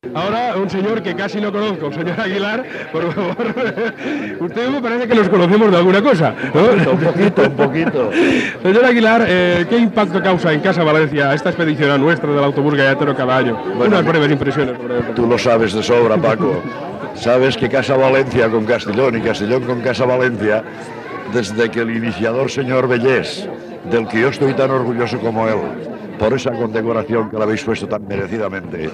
Ahora un señor que casi no conozco, el señor Aguilar, por favor. Usted me parece que nos conocemos de alguna cosa, ¿no? Un poquito. Señor Aguilar, ¿qué impacto causa en Casa Valencia esta expedición nuestra del autobús galletero cada año? Bueno, unas breves impresiones sobre esto. Tú lo sabes de sobra, Paco. Sabes que Casa Valencia con Castellón y Castellón con Casa Valencia, desde que el iniciador señor Bellés, del que yo estoy tan orgulloso como él, por esa condecoración que la habéis puesto tan merecidamente,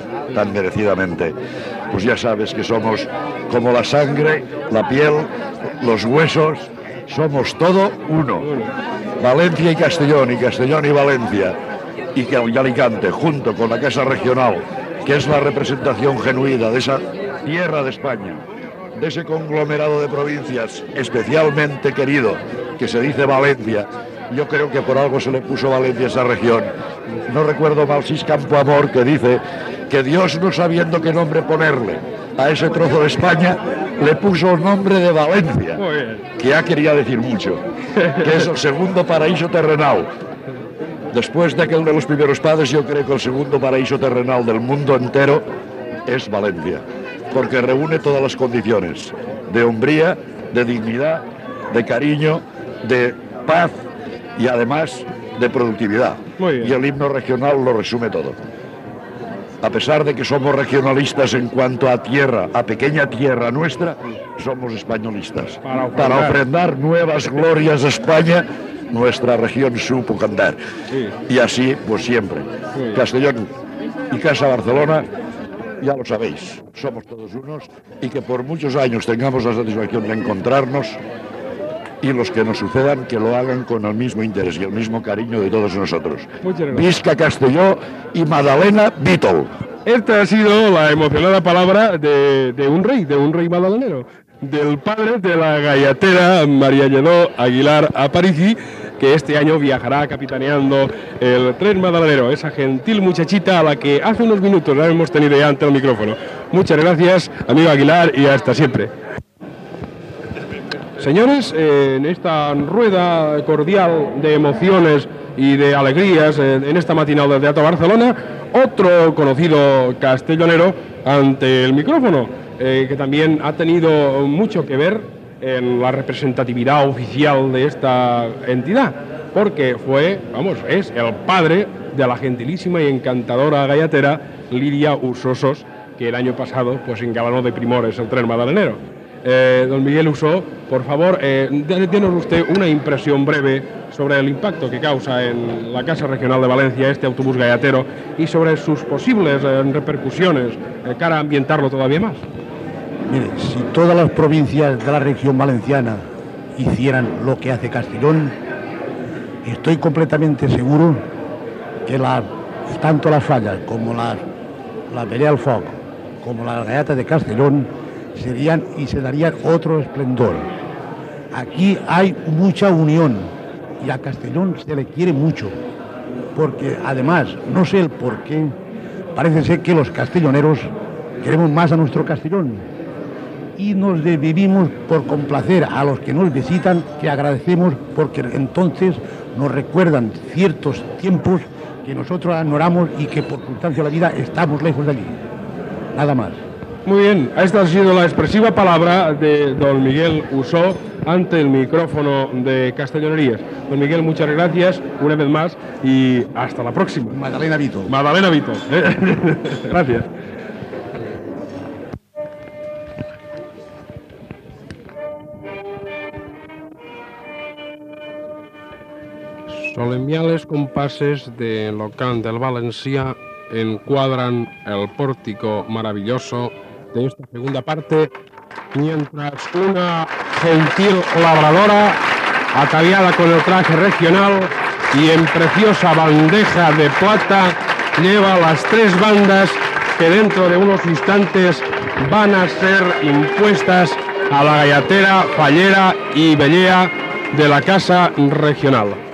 pues ya sabes que somos como la sangre, la piel, los huesos, somos todo uno. Valencia y Castellón y Valencia, y Alicante, junto con la Casa Regional, que es la representación genuina de esa tierra de España, de ese conglomerado de provincias especialmente querido, que se dice Valencia. Yo creo que por algo se le puso Valencia a esa región. No recuerdo mal si es Campoamor, que dice que Dios, no sabiendo qué nombre ponerle a ese trozo de España, le puso el nombre de Valencia, que ya quería decir mucho, que es el segundo paraíso terrenal. Después de aquel de los primeros padres, yo creo que el segundo paraíso terrenal del mundo entero es Valencia, porque reúne todas las condiciones de hombría, de dignidad, de cariño, de paz y además de productividad. Y el himno regional lo resume todo. A pesar de que somos regionalistas en cuanto a tierra, a pequeña tierra nuestra, somos españolistas. Para ofrendar nuevas glorias a España, nuestra región supo cantar. Y así, pues siempre. Castellón y Casa Barcelona, ya lo sabéis, somos todos unos, y que por muchos años tengamos la satisfacción de encontrarnos, y los que nos sucedan que lo hagan con el mismo interés y el mismo cariño de todos nosotros. Visca Castelló y Madalena Vítol. Esta ha sido la emocionada palabra de un rey madalenero, del padre de la galletera María Lledó Aguilar Aparici, que este año viajará capitaneando el tren madalenero, esa gentil muchachita a la que hace unos minutos la hemos tenido ya ante el micrófono. Muchas gracias, amigo Aguilar, y hasta siempre. Señores, en esta rueda cordial de emociones y de alegrías, en esta matinal del Teatro Barcelona, otro conocido castellonero ante el micrófono, que también ha tenido mucho que ver en la representatividad oficial de esta entidad, porque es el padre de la gentilísima y encantadora galletera Lidia Usosos, que el año pasado pues engalanó de primores el tren madalenero. Don Miguel Usó, por favor, dénos usted una impresión breve sobre el impacto que causa en la Casa Regional de Valencia este autobús galletero y sobre sus posibles repercusiones cara a ambientarlo todavía más. Mire, si todas las provincias de la región valenciana hicieran lo que hace Castellón, estoy completamente seguro que tanto las fallas como la pelea al foc, como las galletas de Castellón, serían y se darían otro esplendor. Aquí hay mucha unión y a Castellón se le quiere mucho, porque además, no sé el por qué, parece ser que los castelloneros queremos más a nuestro Castellón y nos vivimos por complacer a los que nos visitan, que agradecemos porque entonces nos recuerdan ciertos tiempos que nosotros añoramos y que por circunstancias de la vida estamos lejos de allí. Nada más. Muy bien, esta ha sido la expresiva palabra de don Miguel Usó ante el micrófono de Castellonerías. Don Miguel, muchas gracias una vez más y hasta la próxima. Madalena Vito. Madalena Vito. Gracias. Solemniales compases de Locan del Valencià encuadran el pórtico maravilloso de esta segunda parte, mientras una gentil labradora, ataviada con el traje regional y en preciosa bandeja de plata, lleva las tres bandas que dentro de unos instantes van a ser impuestas a la galletera, fallera y vellea de la Casa Regional.